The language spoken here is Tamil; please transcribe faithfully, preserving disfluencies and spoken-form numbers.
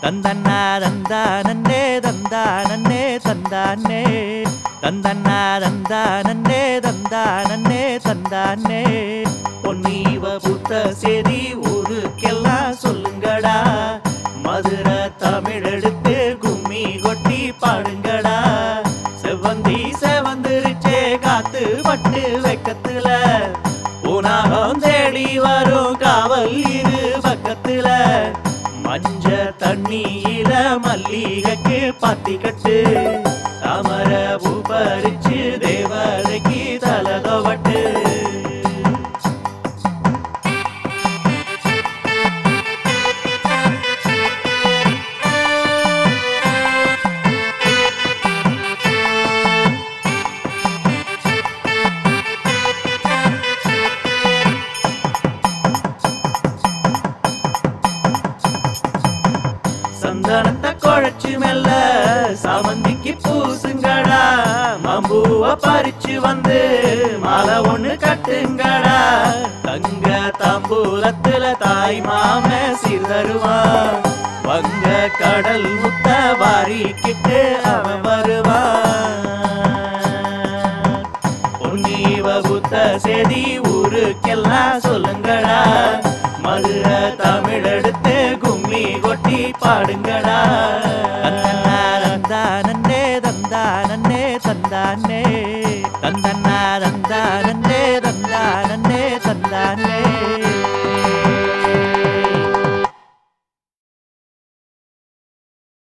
தந்தன்னா தந்தானே தந்தானே தந்தானே தந்தன்னா தந்தானே தந்தானே தந்தானே பொன்னீவ புத்த சேதி ஊருக்கெல்லாம் சொல்லுங்கடா மதுரை தமிழ் எடுத்து கும்மி கொட்டி பாடுங்கடா செவ்வந்தி செவந்திருச்சே காத்து பட்டு வெக்கத்துல உனாகம் தேடி வரும் காவல் இரு பக்கத்துல மஞ்ச தண்ணியில மல்லிகைக்கு பாத்தி கட்டு தாமர பூ பறிச்சு தேவதைக்கு தலதவட்டு சந்தனத்தை குழைச்சு மெல்ல சாமந்திக்கு பூசுங்கடா மம்பூவ பறிச்சு வந்து மாலை ஒண்ணு கட்டுங்கடா தங்க தாம்பூலத்துல தாய் மாம சீர்தருவான் வங்க கடல் முத்த வாரிக்கிட்டு அவன் வருவான் பொன்னீவ புத்த சேதி ஊருக்கெல்லாம் சொல்லுங்கடா மதுரை தமிழ் எடுத்து கும்மி கொட்டி பாடுங்கடா தந்தானே தந்தானே தந்தானே